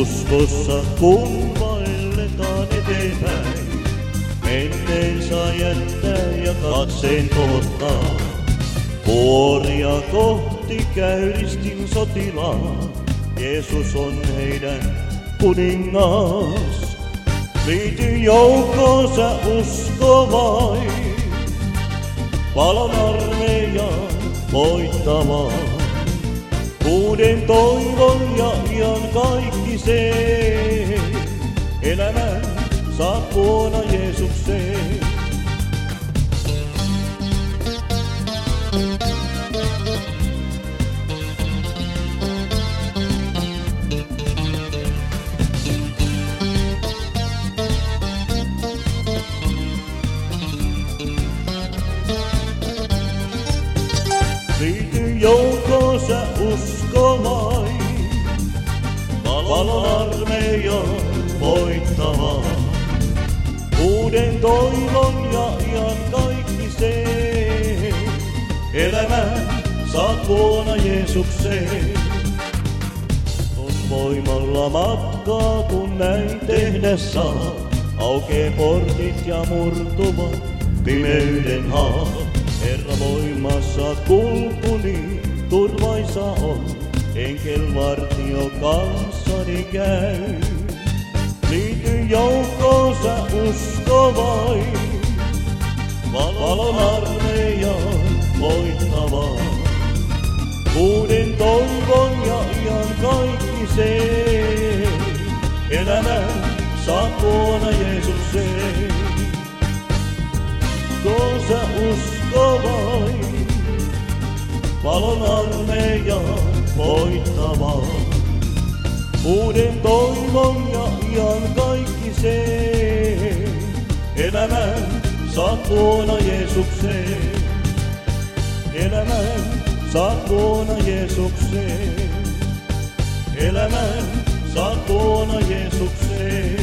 Uskossa kun vaelletaan eteenpäin, menneen saa jättää ja katseen kohtaa. Vuoria kohti käy ristin sotilaat, Jeesus on heidän kuningas. Liity joukkoonsa usko vain, valon armeijaan voittavaan. Uuden toivon ja ian kaikki se, elämän saat vuonna Jeesukseen. Liity joukkoonsa usko vain, valon armeijan voittavaa. Uuden toivon ja ian kaikki se, elämän saat vuonna Jeesukseen. On voimalla matkaa kun näin tehdä saa, aukee portit ja murtuvat pimeyden haat. Herra voimassa kulkuni, turvaisa on, enkelvartio kanssani käy. Liity joukkoonsa usko vain, valon armeijan voittavaa. Uuden toivon ja ian kaikki se, elämän saat vuonna Jeesukseen. Uskoonsa usko vain, valon armeijan voittavaa. Uuden toivon ja ian kaikki se, elämän saat vuonna Jeesukseen. Elämän saat vuonna Jeesukseen. Elämän saat vuonna Jeesukseen.